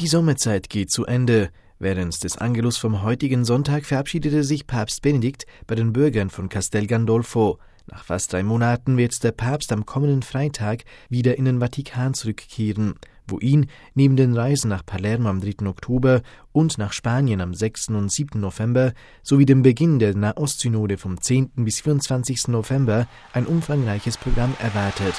Die Sommerzeit geht zu Ende. Während des Angelus vom heutigen Sonntag verabschiedete sich Papst Benedikt bei den Bürgern von Castel Gandolfo. Nach fast 3 Monaten wird der Papst am kommenden Freitag wieder in den Vatikan zurückkehren, wo ihn neben den Reisen nach Palermo am 3. Oktober und nach Spanien am 6. und 7. November sowie dem Beginn der Nahostsynode vom 10. bis 24. November ein umfangreiches Programm erwartet.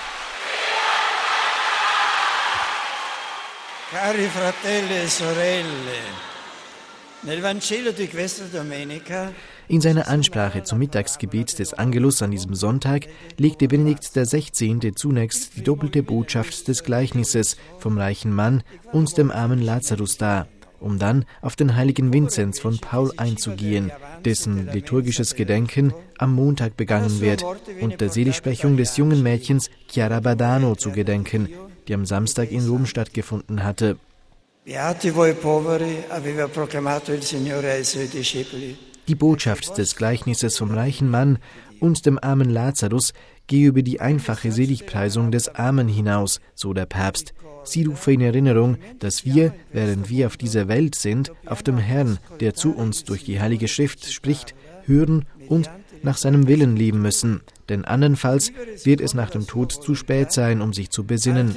Cari fratelli e sorelle, nel Vangelo di questa domenica. In seiner Ansprache zum Mittagsgebet des Angelus an diesem Sonntag legte Benedikt XVI. Zunächst die doppelte Botschaft des Gleichnisses vom reichen Mann und dem armen Lazarus dar, um dann auf den heiligen Vinzenz von Paul einzugehen, dessen liturgisches Gedenken am Montag begangen wird, und der Seligsprechung des jungen Mädchens Chiara Badano zu gedenken, die am Samstag in Rom stattgefunden hatte. Beati voi poveri, aveva proclamato il Signore ai suoi discepoli. Die Botschaft des Gleichnisses vom reichen Mann und dem armen Lazarus gehe über die einfache Seligpreisung des Armen hinaus, so der Papst. Sie rufe in Erinnerung, dass wir, während wir auf dieser Welt sind, auf dem Herrn, der zu uns durch die Heilige Schrift spricht, hören und nach seinem Willen leben müssen. Denn andernfalls wird es nach dem Tod zu spät sein, um sich zu besinnen.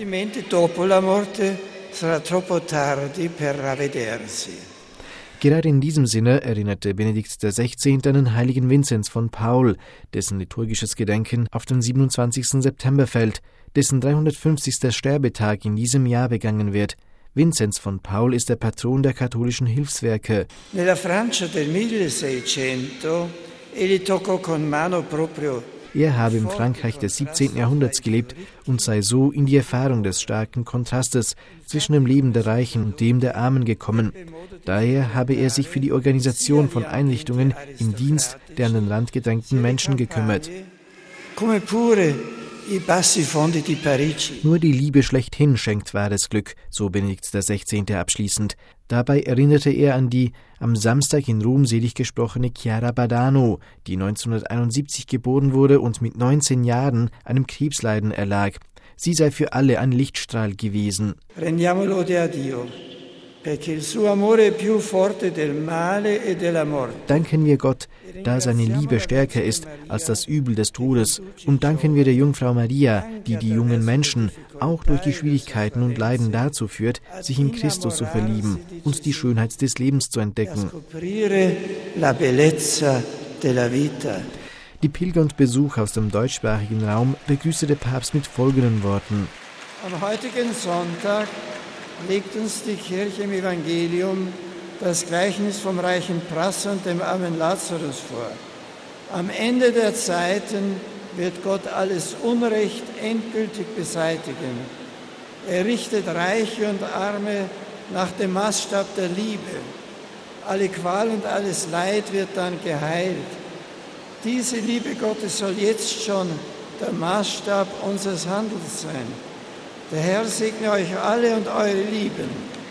Gerade in diesem Sinne erinnerte Benedikt XVI. An den heiligen Vinzenz von Paul, dessen liturgisches Gedenken auf den 27. September fällt, dessen 350. Sterbetag in diesem Jahr begangen wird. Vinzenz von Paul ist der Patron der katholischen Hilfswerke. Nella Francia del 1600 egli toccò con mano proprio. Er habe im Frankreich des 17. Jahrhunderts gelebt und sei so in die Erfahrung des starken Kontrastes zwischen dem Leben der Reichen und dem der Armen gekommen. Daher habe er sich für die Organisation von Einrichtungen im Dienst der an den Rand gedrängten Menschen gekümmert. Nur die Liebe schlechthin schenkt wahres Glück, so Benedikt XVI. Abschließend. Dabei erinnerte er an die am Samstag in Rom selig gesprochene Chiara Badano, die 1971 geboren wurde und mit 19 Jahren einem Krebsleiden erlag. Sie sei für alle ein Lichtstrahl gewesen. Rendiamolo a Dio, perché il suo amore è più forte del male e della morte. Danken wir Gott, da seine Liebe stärker ist als das Übel des Todes. Und danken wir der Jungfrau Maria, die die jungen Menschen auch durch die Schwierigkeiten und Leiden dazu führt, sich in Christus zu verlieben und die Schönheit des Lebens zu entdecken. Die Pilger und Besucher aus dem deutschsprachigen Raum begrüßte der Papst mit folgenden Worten. Am heutigen Sonntag legt uns die Kirche im Evangelium das Gleichnis vom reichen Prasser und dem armen Lazarus vor. Am Ende der Zeiten wird Gott alles Unrecht endgültig beseitigen. Er richtet Reiche und Arme nach dem Maßstab der Liebe. Alle Qual und alles Leid wird dann geheilt. Diese Liebe Gottes soll jetzt schon der Maßstab unseres Handelns sein. Der Herr segne euch alle und eure Lieben.